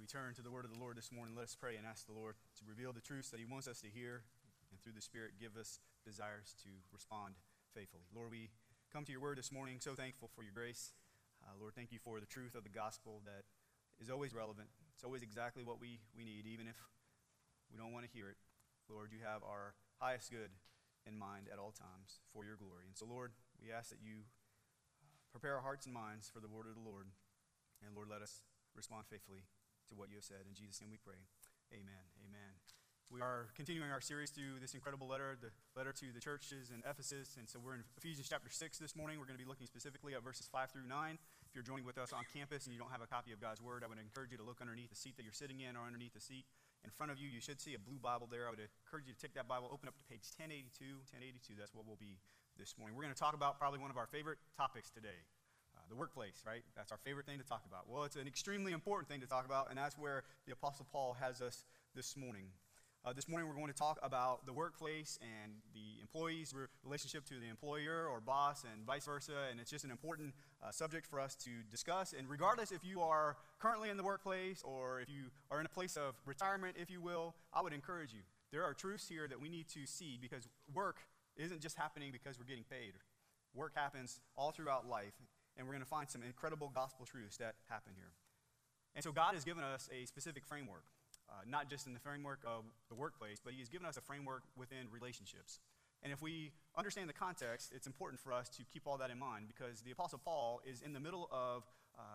we turn to the word of the Lord this morning, let us pray and ask the Lord to reveal the truths that he wants us to hear, and through the Spirit give us desires to respond faithfully. Lord, we come to your word this morning so thankful for your grace. Lord, thank you for the truth of the gospel that is always relevant. It's always exactly what we need, even if we don't want to hear it. Lord, you have our highest good in mind at all times for your glory. And so, Lord, we ask that you prepare our hearts and minds for the word of the Lord. And Lord, let us respond faithfully to what you have said. In Jesus' name we pray. Amen. Amen. We are continuing our series through this incredible letter, the letter to the churches in Ephesus. And so we're in Ephesians chapter 6 this morning. We're going to be looking specifically at verses 5 through 9. If you're joining with us on campus and you don't have a copy of God's word, I would encourage you to look underneath the seat that you're sitting in or underneath the seat in front of you. You should see a blue Bible there. I would encourage you to take that Bible, open up to page 1082. 1082, that's what we'll be this morning. We're going to talk about probably one of our favorite topics today. The workplace, right? That's our favorite thing to talk about. Well, it's an extremely important thing to talk about, and that's where the Apostle Paul has us this morning. This morning we're going to talk about the workplace and the employee's relationship to the employer or boss and vice versa, and it's just an important subject for us to discuss. And regardless if you are currently in the workplace or if you are in a place of retirement, if you will, I would encourage you. There are truths here that we need to see because work isn't just happening because we're getting paid. Work happens all throughout life. And we're going to find some incredible gospel truths that happen here. And so God has given us a specific framework, not just in the framework of the workplace, but he has given us a framework within relationships. And if we understand the context, it's important for us to keep all that in mind because the Apostle Paul is in the middle of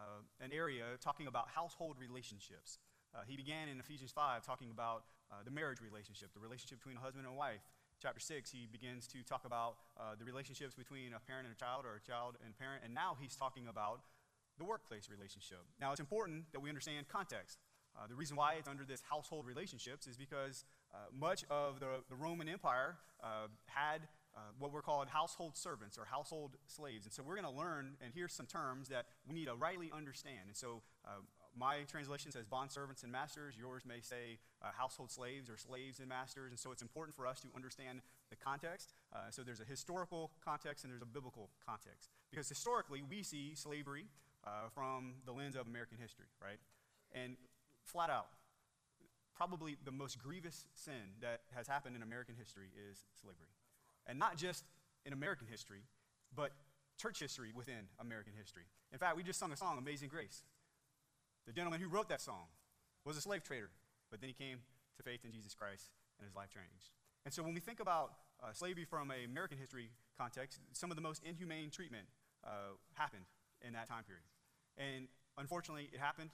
an area talking about household relationships. He began in Ephesians 5 talking about the marriage relationship, the relationship between a husband and a wife. Chapter 6, he begins to talk about the relationships between a parent and a child or a child and parent, and now he's talking about the workplace relationship. Now, it's important that we understand context. The reason why it's under this household relationships is because much of the Roman Empire had what were called household servants or household slaves. And so we're going to learn and hear some terms that we need to rightly understand. And so my translation says bond servants and masters. Yours may say household slaves or slaves and masters. And so it's important for us to understand the context. So there's a historical context and there's a biblical context. Because historically, we see slavery from the lens of American history, right? And flat out, probably the most grievous sin that has happened in American history is slavery. And not just in American history, but church history within American history. In fact, we just sung a song, Amazing Grace. The gentleman who wrote that song was a slave trader, but then he came to faith in Jesus Christ and his life changed. And so when we think about slavery from an American history context, some of the most inhumane treatment happened in that time period. And unfortunately, it happened.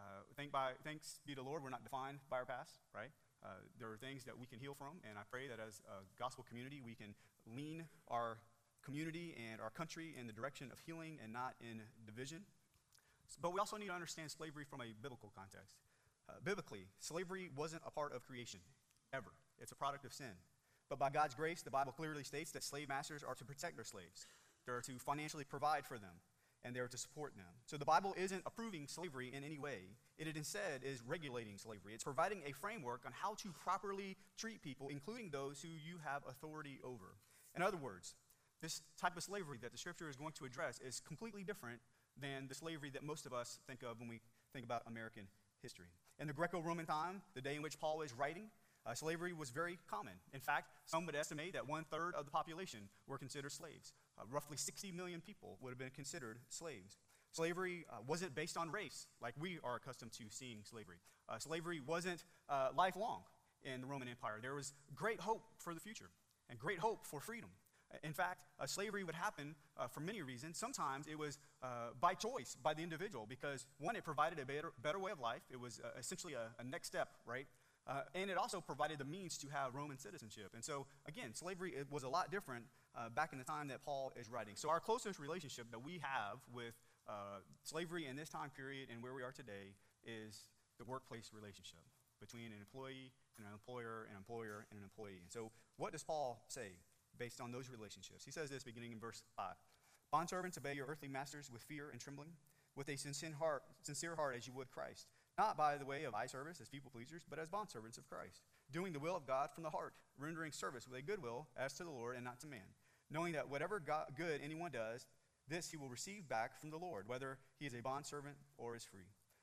Thanks be to the Lord, we're not defined by our past, right? There are things that we can heal from, and I pray that as a gospel community, we can lean our community and our country in the direction of healing and not in division. But we also need to understand slavery from a biblical context. Biblically, slavery wasn't a part of creation, ever. It's a product of sin. But by God's grace, the Bible clearly states that slave masters are to protect their slaves. They're to financially provide for them, and they're to support them. So the Bible isn't approving slavery in any way. It instead is regulating slavery. It's providing a framework on how to properly treat people, including those who you have authority over. In other words, this type of slavery that the Scripture is going to address is completely different than the slavery that most of us think of when we think about American history. In the Greco-Roman time, the day in which Paul is writing, slavery was very common. In fact, some would estimate that 1/3 of the population were considered slaves. Roughly 60 million people would have been considered slaves. Slavery wasn't based on race, like we are accustomed to seeing slavery. Slavery wasn't lifelong in the Roman Empire. There was great hope for the future and great hope for freedom. In fact, slavery would happen for many reasons. Sometimes it was by choice by the individual because, one, it provided a better way of life. It was essentially a next step, right? And it also provided the means to have Roman citizenship. And so, again, slavery it was a lot different back in the time that Paul is writing. So our closest relationship that we have with slavery in this time period and where we are today is the workplace relationship between an employee and an employer, an employer and an employee. And so what does Paul say based on those relationships? He says this beginning in verse 5. Bondservants, obey your earthly masters with fear and trembling, with a sincere heart as you would Christ, not by the way of eye service as people pleasers, but as bondservants of Christ, doing the will of God from the heart, rendering service with a good will as to the Lord and not to man, knowing that whatever good anyone does, this he will receive back from the Lord, whether he is a bondservant or is free.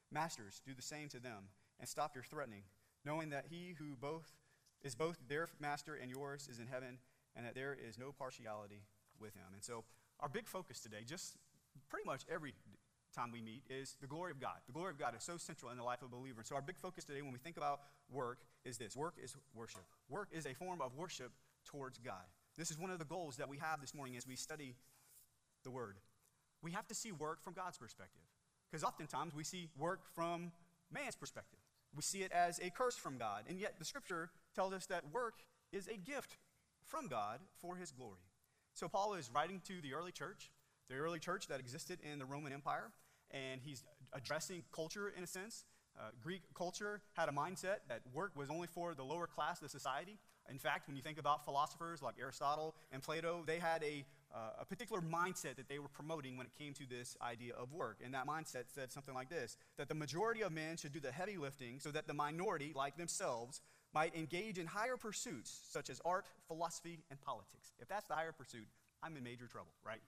Masters, do the same to them, and stop your threatening, knowing that he who is both their master and yours is in heaven, and that there is no partiality with him. And so our big focus today, just pretty much every time we meet, is the glory of God. The glory of God is so central in the life of a believer. And so our big focus today when we think about work is this. Work is worship. Work is a form of worship towards God. This is one of the goals that we have this morning as we study the Word. We have to see work from God's perspective, because oftentimes we see work from man's perspective. We see it as a curse from God, and yet the Scripture tells us that work is a gift from God for his glory. So Paul is writing to the early church that existed in the Roman Empire, and he's addressing culture in a sense. Greek culture had a mindset that work was only for the lower class of society. In fact, when you think about philosophers like Aristotle and Plato, they had a particular mindset that they were promoting when it came to this idea of work. And that mindset said something like this, that the majority of men should do the heavy lifting so that the minority, like themselves, might engage in higher pursuits such as art, philosophy, and politics. If that's the higher pursuit, I'm in major trouble, right?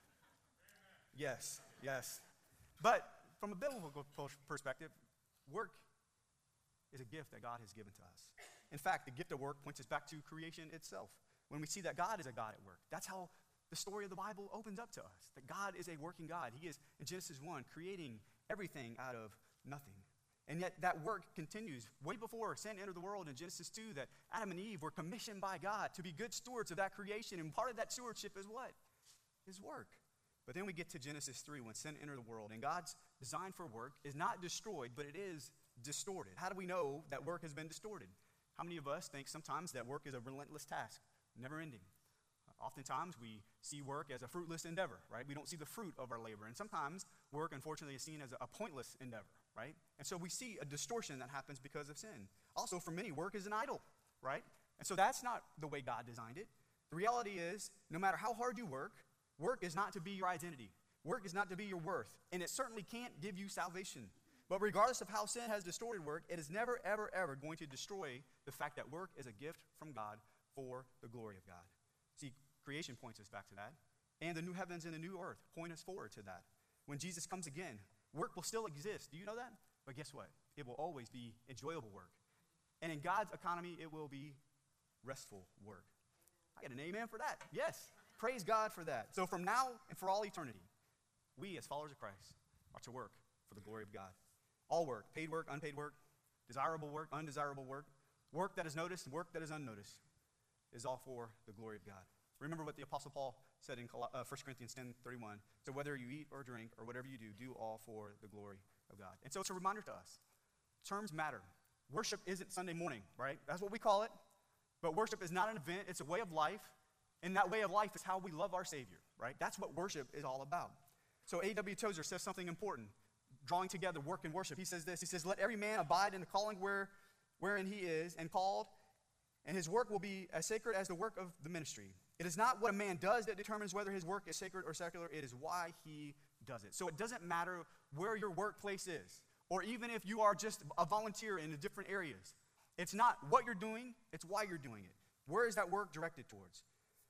Yes. But from a biblical perspective, work is a gift that God has given to us. In fact, the gift of work points us back to creation itself. When we see that God is a God at work, that's how the story of the Bible opens up to us, that God is a working God. He is, in Genesis 1, creating everything out of nothing. And yet that work continues way before sin entered the world in Genesis 2, that Adam and Eve were commissioned by God to be good stewards of that creation, and part of that stewardship is what? Is work. But then we get to Genesis 3 when sin entered the world, and God's design for work is not destroyed, but it is distorted. How do we know that work has been distorted? How many of us think sometimes that work is a relentless task, never ending? Oftentimes we see work as a fruitless endeavor, right? We don't see the fruit of our labor. And sometimes work, unfortunately, is seen as a pointless endeavor, right? And so we see a distortion that happens because of sin. Also, for many, work is an idol, right? And so that's not the way God designed it. The reality is, no matter how hard you work, work is not to be your identity. Work is not to be your worth. And it certainly can't give you salvation. But regardless of how sin has distorted work, it is never, ever, ever going to destroy the fact that work is a gift from God for the glory of God. See, creation points us back to that. And the new heavens and the new earth point us forward to that. When Jesus comes again, work will still exist. Do you know that? But guess what? It will always be enjoyable work. And in God's economy, it will be restful work. I get an amen for that. Yes. Praise God for that. So from now and for all eternity, we as followers of Christ are to work for the glory of God. All work, paid work, unpaid work, desirable work, undesirable work, work that is noticed, work that is unnoticed, is all for the glory of God. Remember what the Apostle Paul said in 1 Corinthians 10:31. So whether you eat or drink or whatever you do, do all for the glory of God. And so it's a reminder to us. Terms matter. Worship isn't Sunday morning, right? That's what we call it. But worship is not an event. It's a way of life. And that way of life is how we love our Savior, right? That's what worship is all about. So A.W. Tozer says something important, drawing together work and worship. He says this. He says, let every man abide in the calling wherein he is and called, and his work will be as sacred as the work of the ministry. It is not what a man does that determines whether his work is sacred or secular. It is why he does it. So it doesn't matter where your workplace is, or even if you are just a volunteer in the different areas. It's not what you're doing, it's why you're doing it. Where is that work directed towards?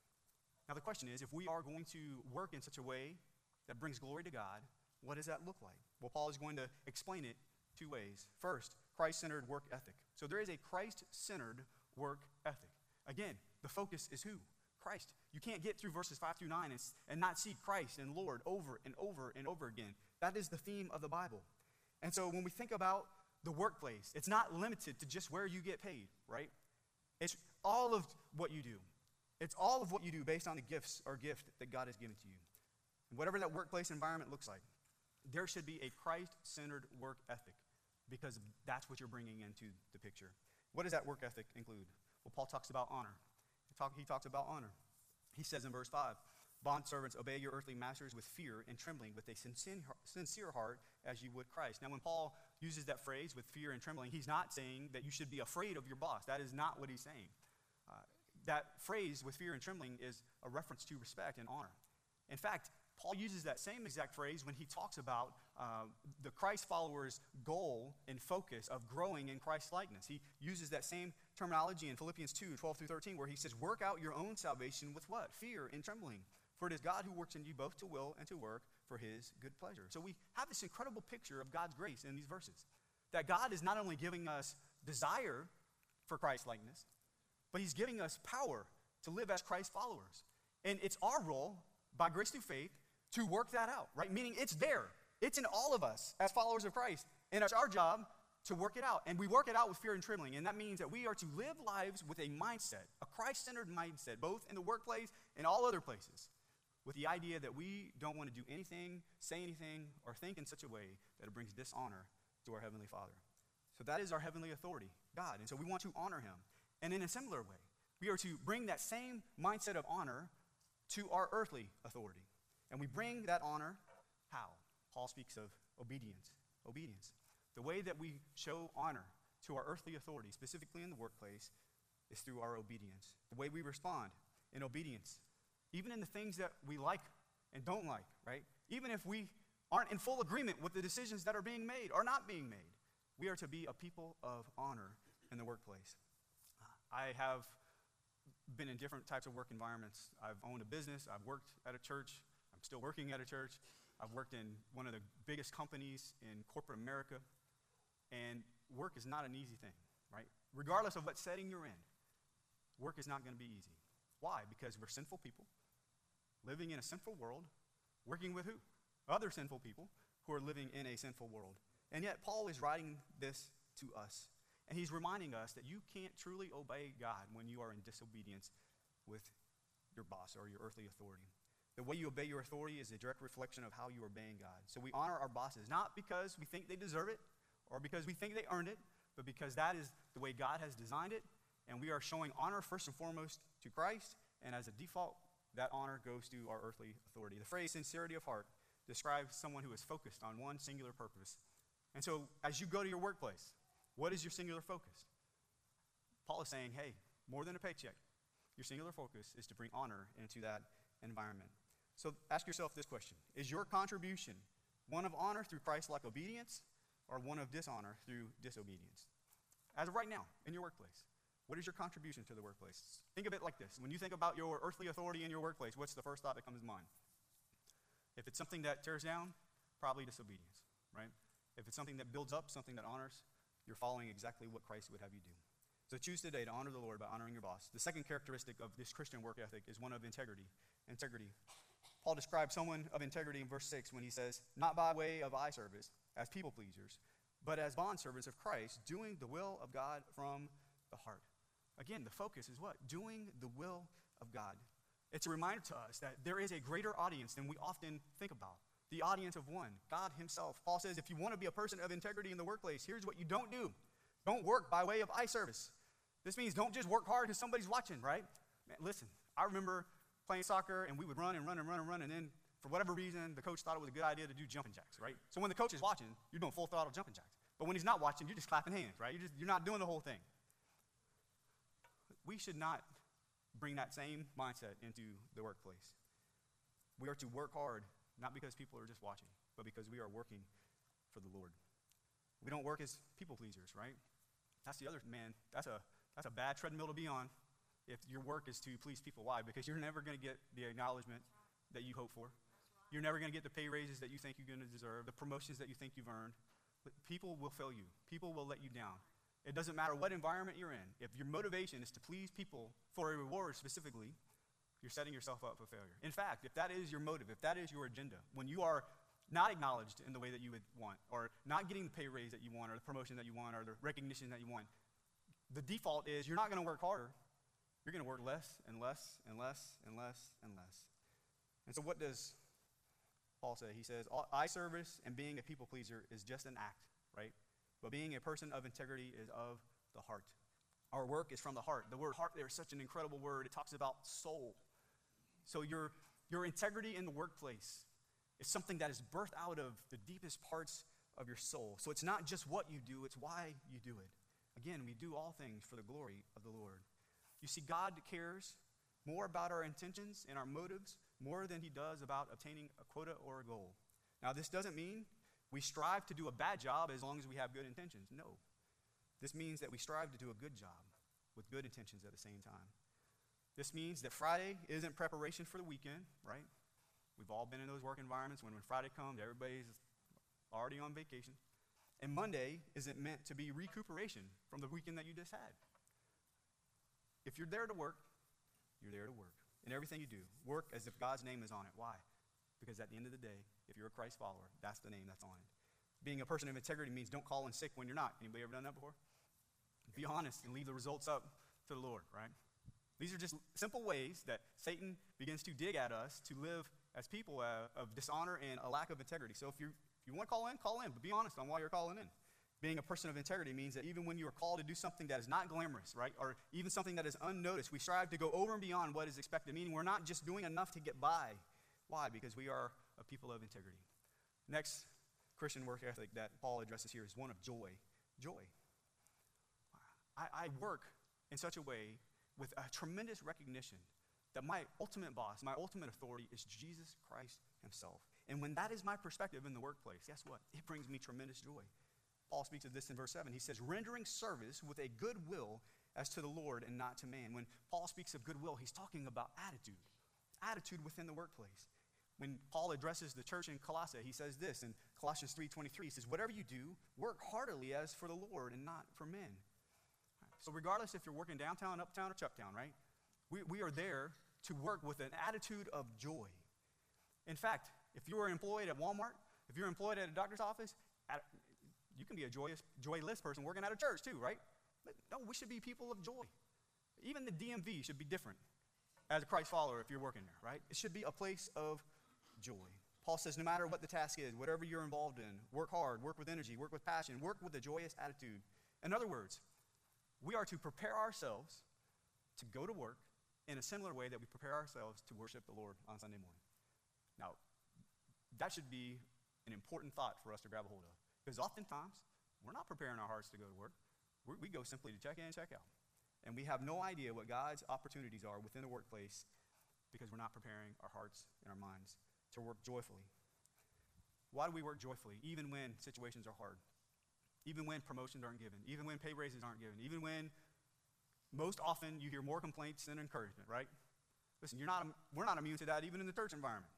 Now the question is, if we are going to work in such a way that brings glory to God, what does that look like? Well, Paul is going to explain it two ways. First, Christ-centered work ethic. So there is a Christ-centered work ethic. Again, the focus is who? Christ. You can't get through verses 5 through 9 and not see Christ and Lord over and over and over again. That is the theme of the Bible. And so when we think about the workplace, it's not limited to just where you get paid, right? It's all of what you do. It's all of what you do based on the gifts or gift that God has given to you. And whatever that workplace environment looks like, there should be a Christ-centered work ethic, because that's what you're bringing into the picture. What does that work ethic include? Well, Paul talks about honor. He talks about honor. He says in verse 5, bondservants, obey your earthly masters with fear and trembling, with a sincere heart as you would Christ. Now, when Paul uses that phrase, with fear and trembling, he's not saying that you should be afraid of your boss. That is not what he's saying. That phrase, with fear and trembling, is a reference to respect and honor. In fact, Paul uses that same exact phrase when he talks about the Christ followers' goal and focus of growing in Christ's likeness. He uses that same terminology in Philippians 2:12 through 13, where he says, work out your own salvation with what? Fear and trembling. For it is God who works in you both to will and to work for his good pleasure. So we have this incredible picture of God's grace in these verses. That God is not only giving us desire for Christ-likeness, but he's giving us power to live as Christ followers. And it's our role, by grace through faith, to work that out, right? Meaning it's there. It's in all of us as followers of Christ. And it's our job to work it out. And we work it out with fear and trembling. And that means that we are to live lives with a mindset, a Christ-centered mindset, both in the workplace and all other places, with the idea that we don't want to do anything, say anything, or think in such a way that it brings dishonor to our Heavenly Father. So that is our heavenly authority, God. And so we want to honor him. And in a similar way, we are to bring that same mindset of honor to our earthly authority. And we bring that honor, how? Paul speaks of obedience. Obedience. The way that we show honor to our earthly authority, specifically in the workplace, is through our obedience. The way we respond in obedience, even in the things that we like and don't like, right? Even if we aren't in full agreement with the decisions that are being made or not being made, we are to be a people of honor in the workplace. I have been in different types of work environments. I've owned a business. I've worked at a church. I'm still working at a church. I've worked in one of the biggest companies in corporate America. And work is not an easy thing, right? Regardless of what setting you're in, work is not going to be easy. Why? Because we're sinful people living in a sinful world, working with who? Other sinful people who are living in a sinful world. And yet Paul is writing this to us. And he's reminding us that you can't truly obey God when you are in disobedience with your boss or your earthly authority. The way you obey your authority is a direct reflection of how you are obeying God. So we honor our bosses, not because we think they deserve it or because we think they earned it, but because that is the way God has designed it. And we are showing honor first and foremost to Christ. And as a default, that honor goes to our earthly authority. The phrase sincerity of heart describes someone who is focused on one singular purpose. And so as you go to your workplace, what is your singular focus? Paul is saying, hey, more than a paycheck, your singular focus is to bring honor into that environment. So ask yourself this question. Is your contribution one of honor through Christ-like obedience or one of dishonor through disobedience? As of right now, in your workplace, what is your contribution to the workplace? Think of it like this. When you think about your earthly authority in your workplace, what's the first thought that comes to mind? If it's something that tears down, probably disobedience, right? If it's something that builds up, something that honors, you're following exactly what Christ would have you do. So choose today to honor the Lord by honoring your boss. The second characteristic of this Christian work ethic is one of integrity. Integrity. Paul describes someone of integrity in verse 6 when he says, not by way of eye service, as people pleasers, but as bondservants of Christ, doing the will of God from the heart. Again, the focus is what? Doing the will of God. It's a reminder to us that there is a greater audience than we often think about. The audience of one, God himself. Paul says if you want to be a person of integrity in the workplace, here's what you don't do. Don't work by way of eye service. This means don't just work hard because somebody's watching, right? Man, listen, I remember playing soccer and we would run and run and run and run, and then for whatever reason, the coach thought it was a good idea to do jumping jacks, right? So when the coach is watching, you're doing full throttle jumping jacks. But when he's not watching, you're just clapping hands, right? You're not doing the whole thing. We should not bring that same mindset into the workplace. We are to work hard, not because people are just watching, but because we are working for the Lord. We don't work as people pleasers, right? That's the other, man, that's a bad treadmill to be on if your work is to please people. Why? Because you're never going to get the acknowledgement that you hope for. You're never going to get the pay raises that you think you're going to deserve, the promotions that you think you've earned. But people will fail you. People will let you down. It doesn't matter what environment you're in. If your motivation is to please people for a reward specifically, you're setting yourself up for failure. In fact, if that is your motive, if that is your agenda, when you are not acknowledged in the way that you would want, or not getting the pay raise that you want, or the promotion that you want, or the recognition that you want, the default is you're not going to work harder. You're going to work less and less and less and less and less. And so what does Paul say? He says, eye service and being a people pleaser is just an act, right? But being a person of integrity is of the heart. Our work is from the heart. The word heart there is such an incredible word. It talks about soul. So your integrity in the workplace is something that is birthed out of the deepest parts of your soul. So it's not just what you do, it's why you do it. Again, we do all things for the glory of the Lord. You see, God cares more about our intentions and our motives more than he does about obtaining a quota or a goal. Now, this doesn't mean we strive to do a bad job as long as we have good intentions. No. This means that we strive to do a good job with good intentions at the same time. This means that Friday isn't preparation for the weekend, right? We've all been in those work environments when Friday comes, everybody's already on vacation. And Monday isn't meant to be recuperation from the weekend that you just had. If you're there to work, you're there to work. In everything you do, work as if God's name is on it. Why? Because at the end of the day, if you're a Christ follower, that's the name that's on it. Being a person of integrity means don't call in sick when you're not. Anybody ever done that before? Be honest and leave the results up to the Lord, right? These are just simple ways that Satan begins to dig at us to live as people of dishonor and a lack of integrity. So if you want to call in, but be honest on why you're calling in. Being a person of integrity means that even when you are called to do something that is not glamorous, right, or even something that is unnoticed, we strive to go over and beyond what is expected, meaning we're not just doing enough to get by. Why? Because we are a people of integrity. Next Christian work ethic that Paul addresses here is one of joy. Joy. I work in such a way with a tremendous recognition that my ultimate boss, my ultimate authority is Jesus Christ himself. And when that is my perspective in the workplace, guess what? It brings me tremendous joy. Paul speaks of this in verse 7. He says, rendering service with a good will as to the Lord and not to man. When Paul speaks of goodwill, he's talking about attitude within the workplace. When Paul addresses the church in Colossae, he says this in Colossians 3:23. He says, whatever you do, work heartily as for the Lord and not for men. So regardless if you're working downtown, uptown, or Chucktown, right? We are there to work with an attitude of joy. In fact, if you are employed at Walmart, if you're employed at a doctor's office, you can be a joyless person working at a church too, right? But no, we should be people of joy. Even the DMV should be different as a Christ follower if you're working there, right? It should be a place of joy. Paul says no matter what the task is, whatever you're involved in, work hard, work with energy, work with passion, work with a joyous attitude. In other words, we are to prepare ourselves to go to work in a similar way that we prepare ourselves to worship the Lord on Sunday morning. Now, that should be an important thought for us to grab a hold of. Because oftentimes, we're not preparing our hearts to go to work. We go simply to check in and check out. And we have no idea what God's opportunities are within the workplace because we're not preparing our hearts and our minds to work joyfully. Why do we work joyfully, even when situations are hard? Even when promotions aren't given? Even when pay raises aren't given? Even when most often you hear more complaints than encouragement, right? Listen, we're not immune to that even in the church environment.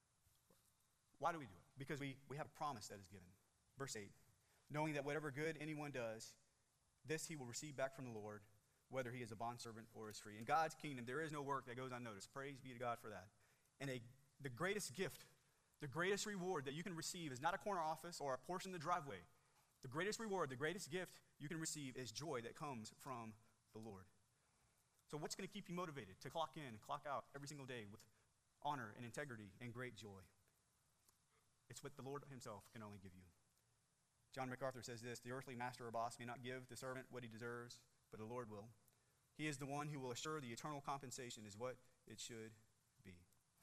Why do we do it? Because we have a promise that is given. Verse 8, knowing that whatever good anyone does, this he will receive back from the Lord, whether he is a bondservant or is free. In God's kingdom, there is no work that goes unnoticed. Praise be to God for that. And the greatest gift, the greatest reward that you can receive is not a corner office or a portion of the driveway. The greatest reward, the greatest gift you can receive is joy that comes from the Lord. So what's going to keep you motivated to clock in and clock out every single day with honor and integrity and great joy? It's what the Lord himself can only give you. John MacArthur says this, the earthly master or boss may not give the servant what he deserves, but the Lord will. He is the one who will assure the eternal compensation is what it should be.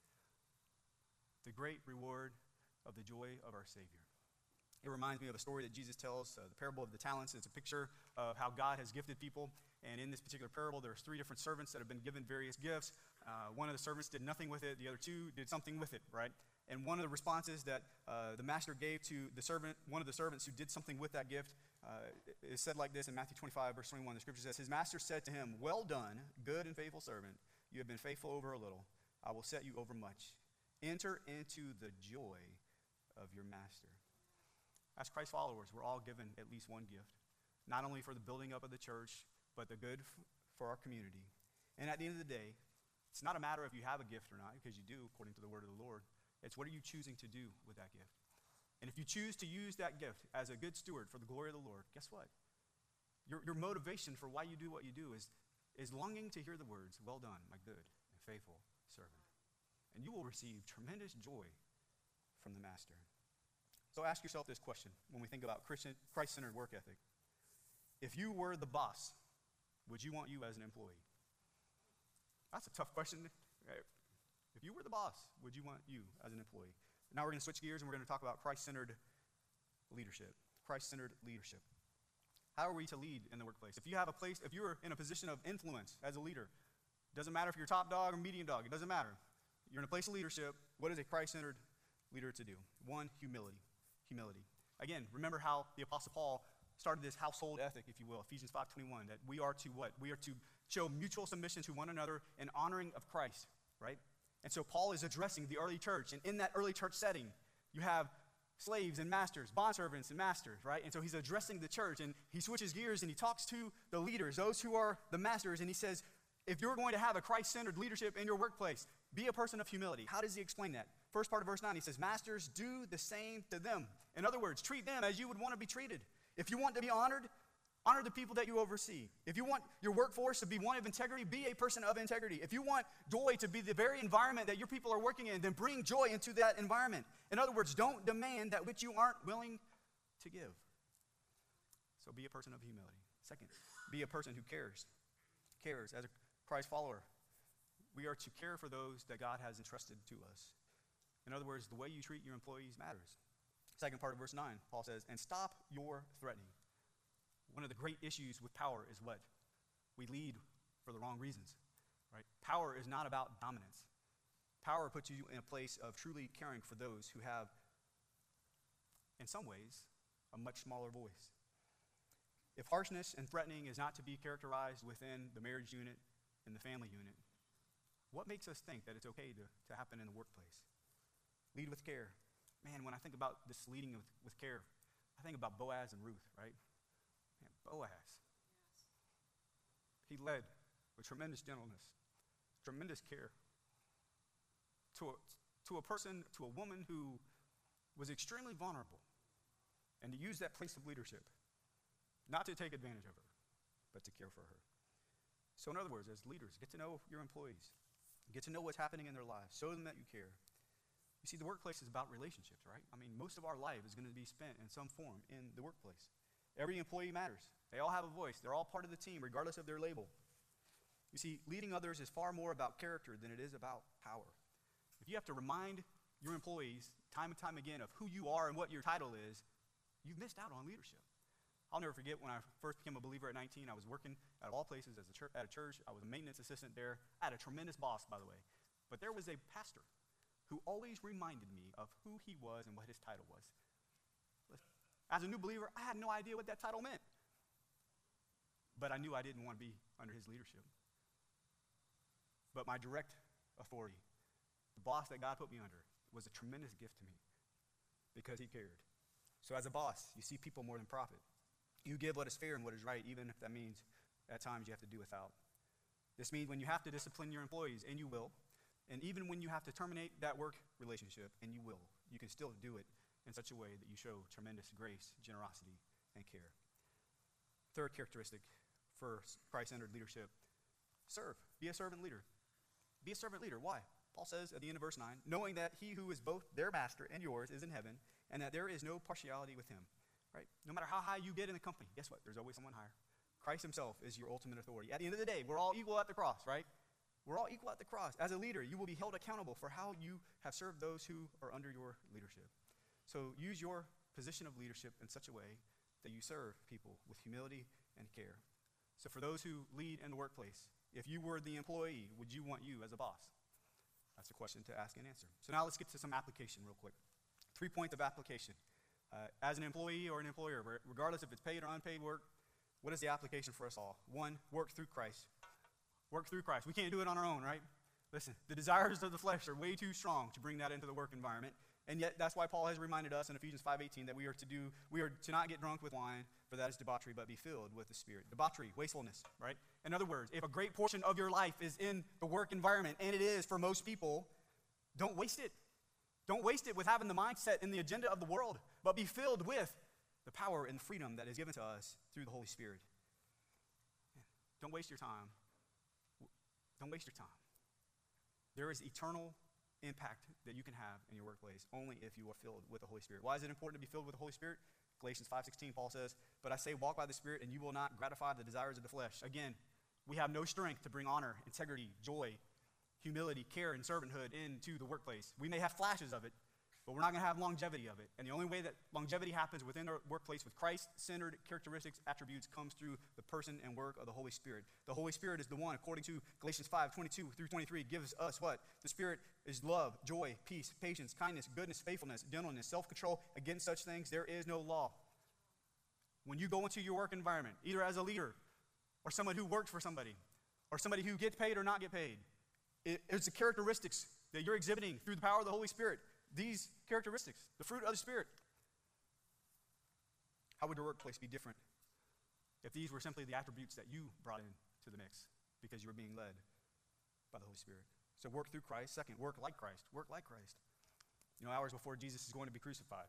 The great reward of the joy of our Savior. It reminds me of a story that Jesus tells, the parable of the talents. It's a picture of how God has gifted people. And in this particular parable, there's 3 different servants that have been given various gifts. One of the servants did nothing with it. The other 2 did something with it, right? And one of the responses that the master gave to the servant, one of the servants who did something with that gift, is said like this in Matthew 25, verse 21. The scripture says, his master said to him, well done, good and faithful servant. You have been faithful over a little. I will set you over much. Enter into the joy of your master. As Christ followers, we're all given at least one gift, not only for the building up of the church, but the good for our community. And at the end of the day, it's not a matter if you have a gift or not, because you do, according to the word of the Lord. It's what are you choosing to do with that gift? And if you choose to use that gift as a good steward for the glory of the Lord, guess what? Your motivation for why you do what you do is longing to hear the words, well done, my good and faithful servant. And you will receive tremendous joy from the master. So ask yourself this question when we think about Christ-centered work ethic. If you were the boss, would you want you as an employee? That's a tough question. Right? If you were the boss, would you want you as an employee? Now we're going to switch gears and we're going to talk about Christ-centered leadership. Christ-centered leadership. How are we to lead in the workplace? If you're in a position of influence as a leader, doesn't matter if you're top dog or medium dog, it doesn't matter. You're in a place of leadership. What is a Christ-centered leader to do? 1, humility. Humility. Again, remember how the Apostle Paul started this household ethic, if you will, Ephesians 5:21, that we are to what? We are to show mutual submission to one another in honoring of Christ, right? And so Paul is addressing the early church. And in that early church setting, you have slaves and masters, bondservants and masters, right? And so he's addressing the church, and he switches gears and he talks to the leaders, those who are the masters, and he says, if you're going to have a Christ-centered leadership in your workplace, be a person of humility. How does he explain that? First part of verse 9, he says, masters, do the same to them. In other words, treat them as you would want to be treated. If you want to be honored, honor the people that you oversee. If you want your workforce to be one of integrity, be a person of integrity. If you want joy to be the very environment that your people are working in, then bring joy into that environment. In other words, don't demand that which you aren't willing to give. So be a person of humility. Second, be a person who cares. Cares. As a Christ follower, we are to care for those that God has entrusted to us. In other words, the way you treat your employees matters. Second part of verse 9, Paul says, and stop your threatening. One of the great issues with power is what? We lead for the wrong reasons, right? Power is not about dominance. Power puts you in a place of truly caring for those who have, in some ways, a much smaller voice. If harshness and threatening is not to be characterized within the marriage unit and the family unit, what makes us think that it's okay to happen in the workplace? Lead with care. Man, when I think about this leading with care, I think about Boaz and Ruth, right? Man, Boaz. Yes. He led with tremendous gentleness, tremendous care to a person, to a woman who was extremely vulnerable, and to use that place of leadership, not to take advantage of her, but to care for her. So in other words, as leaders, get to know your employees. Get to know what's happening in their lives. Show them that you care. You see, the workplace is about relationships, right? I mean, most of our life is going to be spent in some form in the workplace. Every employee matters. They all have a voice. They're all part of the team, regardless of their label. You see, leading others is far more about character than it is about power. If you have to remind your employees time and time again of who you are and what your title is, you've missed out on leadership. I'll never forget when I first became a believer at 19, I was working at all places at a church. I was a maintenance assistant there. I had a tremendous boss, by the way. But there was a pastor who always reminded me of who he was and what his title was. As a new believer, I had no idea what that title meant. But I knew I didn't want to be under his leadership. But my direct authority, the boss that God put me under, was a tremendous gift to me because he cared. So as a boss, you see people more than profit. You give what is fair and what is right, even if that means at times you have to do without. This means when you have to discipline your employees, and you will, and even when you have to terminate that work relationship, and you will, you can still do it in such a way that you show tremendous grace, generosity, and care. Third characteristic for Christ-centered leadership, serve. Be a servant leader. Be a servant leader. Why? Paul says at the end of verse 9, knowing that he who is both their master and yours is in heaven, and that there is no partiality with him. Right? No matter how high you get in the company, guess what? There's always someone higher. Christ himself is your ultimate authority. At the end of the day, we're all equal at the cross, right? We're all equal at the cross. As a leader, you will be held accountable for how you have served those who are under your leadership. So use your position of leadership in such a way that you serve people with humility and care. So for those who lead in the workplace, if you were the employee, would you want you as a boss? That's a question to ask and answer. So now let's get to some application real quick. 3 points of application. As an employee or an employer, regardless if it's paid or unpaid work, what is the application for us all? 1, work through Christ. Work through Christ. We can't do it on our own, right? Listen, the desires of the flesh are way too strong to bring that into the work environment. And yet that's why Paul has reminded us in Ephesians 5:18 that we are to not get drunk with wine, for that is debauchery, but be filled with the Spirit. Debauchery, wastefulness, right? In other words, if a great portion of your life is in the work environment, and it is for most people, don't waste it. Don't waste it with having the mindset and the agenda of the world, but be filled with the power and the freedom that is given to us through the Holy Spirit. Don't waste your time. Don't waste your time. There is eternal impact that you can have in your workplace only if you are filled with the Holy Spirit. Why is it important to be filled with the Holy Spirit? Galatians 5:16, Paul says, but I say walk by the Spirit and you will not gratify the desires of the flesh. Again, we have no strength to bring honor, integrity, joy, humility, care, and servanthood into the workplace. We may have flashes of it, but we're not going to have longevity of it. And the only way that longevity happens within our workplace with Christ-centered characteristics, attributes, comes through the person and work of the Holy Spirit. The Holy Spirit is the one, according to Galatians 5:22 through 23, gives us what? The Spirit is love, joy, peace, patience, kindness, goodness, faithfulness, gentleness, self-control. Against such things, there is no law. When you go into your work environment, either as a leader or someone who works for somebody or somebody who gets paid or not get paid, it's the characteristics that you're exhibiting through the power of the Holy Spirit these characteristics, the fruit of the Spirit. How would your workplace be different if these were simply the attributes that you brought into the mix because you were being led by the Holy Spirit? So work through Christ. Second, work like Christ. Work like Christ. Hours before Jesus is going to be crucified,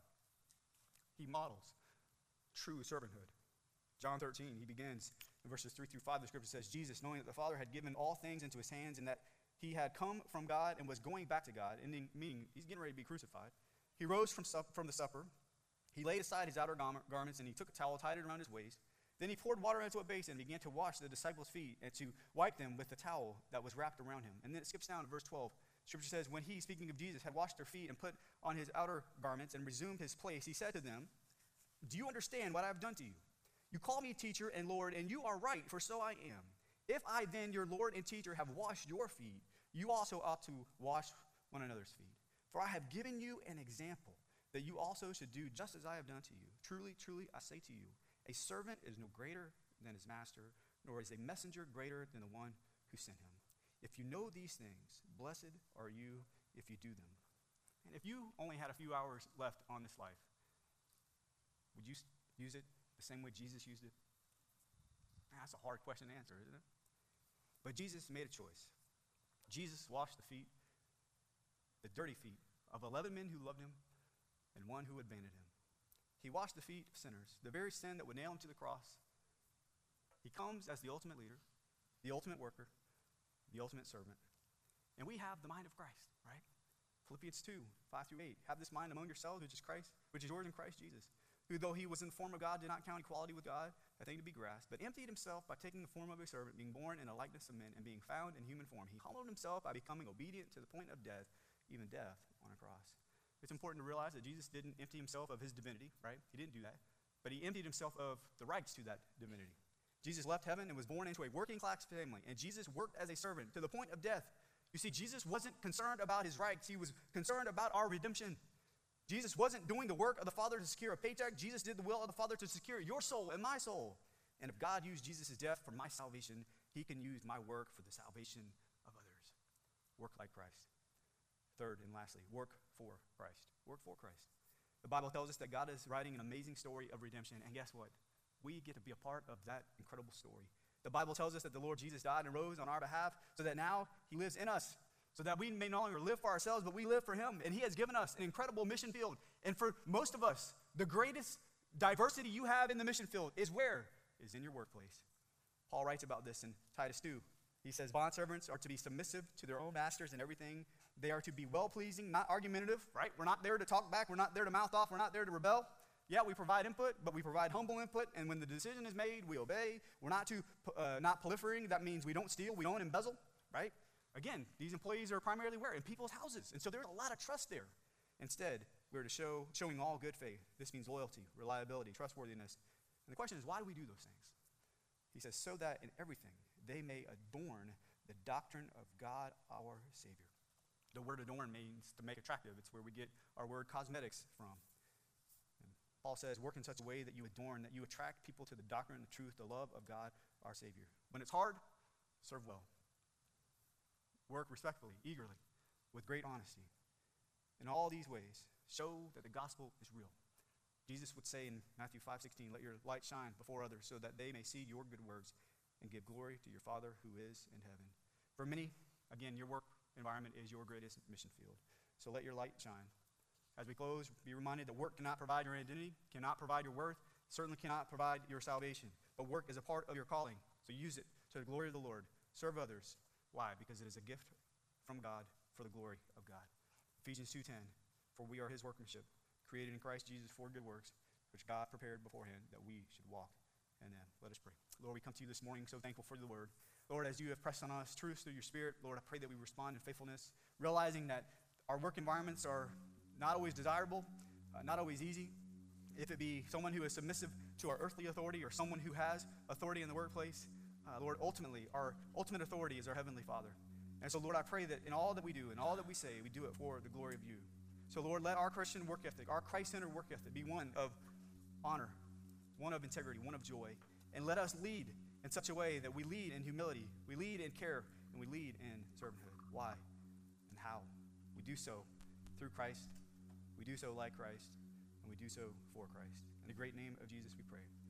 he models true servanthood. John 13, he begins in verses 3 through 5. The scripture says, Jesus, knowing that the Father had given all things into his hands and that he had come from God and was going back to God, meaning he's getting ready to be crucified, he rose from the supper. He laid aside his outer garments and he took a towel, tied it around his waist. Then he poured water into a basin and began to wash the disciples' feet and to wipe them with the towel that was wrapped around him. And then it skips down to verse 12. Scripture says, when he, speaking of Jesus, had washed their feet and put on his outer garments and resumed his place, he said to them, do you understand what I have done to you? You call me teacher and Lord, and you are right, for so I am. If I then, your Lord and teacher, have washed your feet, you also ought to wash one another's feet. For I have given you an example, that you also should do just as I have done to you. Truly, truly, I say to you, a servant is no greater than his master, nor is a messenger greater than the one who sent him. If you know these things, blessed are you if you do them. And if you only had a few hours left on this life, would you use it the same way Jesus used it? That's a hard question to answer, isn't it? But Jesus made a choice. Jesus washed the feet, the dirty feet, of 11 men who loved him and one who abandoned him. He washed the feet of sinners, the very sin that would nail him to the cross. He comes as the ultimate leader, the ultimate worker, the ultimate servant. And we have the mind of Christ, right? Philippians 2, 5 through 8. Have this mind among yourselves, which is yours in Christ Jesus, who, though he was in the form of God, did not count equality with God a thing to be grasped, but emptied himself by taking the form of a servant, being born in the likeness of men, and being found in human form. He humbled himself by becoming obedient to the point of death, even death on a cross. It's important to realize that Jesus didn't empty himself of his divinity, right? He didn't do that. But he emptied himself of the rights to that divinity. Jesus left heaven and was born into a working-class family, and Jesus worked as a servant to the point of death. You see, Jesus wasn't concerned about his rights. He was concerned about our redemption. Jesus wasn't doing the work of the Father to secure a paycheck. Jesus did the will of the Father to secure your soul and my soul. And if God used Jesus' death for my salvation, he can use my work for the salvation of others. Work like Christ. Third and lastly, work for Christ. Work for Christ. The Bible tells us that God is writing an amazing story of redemption, and guess what? We get to be a part of that incredible story. The Bible tells us that the Lord Jesus died and rose on our behalf so that now he lives in us, so that we may no longer live for ourselves, but we live for him. And he has given us an incredible mission field. And for most of us, the greatest diversity you have in the mission field is where? Is in your workplace. Paul writes about this in Titus 2. He says, bondservants are to be submissive to their own masters in everything. They are to be well-pleasing, not argumentative, right? We're not there to talk back. We're not there to mouth off. We're not there to rebel. Yeah, we provide input, but we provide humble input, and when the decision is made, we obey. We're not proliferating. That means we don't steal, we don't embezzle, right? Again, these employees are primarily where? In people's houses, and so there's a lot of trust there. Instead, we're to showing all good faith. This means loyalty, reliability, trustworthiness. And the question is, why do we do those things? He says, so that in everything they may adorn the doctrine of God our Savior. The word adorn means to make attractive. It's where we get our word cosmetics from. Paul says, work in such a way that you adorn, that you attract people to the doctrine, the truth, the love of God, our Savior. When it's hard, serve well. Work respectfully, eagerly, with great honesty. In all these ways, show that the gospel is real. Jesus would say in Matthew 5:16, let your light shine before others so that they may see your good works and give glory to your Father who is in heaven. For many, again, your work environment is your greatest mission field. So let your light shine. As we close, be reminded that work cannot provide your identity, cannot provide your worth, certainly cannot provide your salvation. But work is a part of your calling, so use it to the glory of the Lord. Serve others. Why? Because it is a gift from God for the glory of God. Ephesians 2:10, for we are his workmanship, created in Christ Jesus for good works, which God prepared beforehand that we should walk in them. Let us pray. Lord, we come to you this morning so thankful for the word. Lord, as you have pressed on us truth through your Spirit, Lord, I pray that we respond in faithfulness, realizing that our work environments are not always desirable, not always easy. If it be someone who is submissive to our earthly authority or someone who has authority in the workplace, Lord, ultimately, our ultimate authority is our Heavenly Father. And so, Lord, I pray that in all that we do and all that we say, we do it for the glory of you. So, Lord, let our Christian work ethic, our Christ-centered work ethic, be one of honor, one of integrity, one of joy. And let us lead in such a way that we lead in humility, we lead in care, and we lead in servanthood. Why and how? We do so through Christ. We do so like Christ. And we do so for Christ. In the great name of Jesus we pray.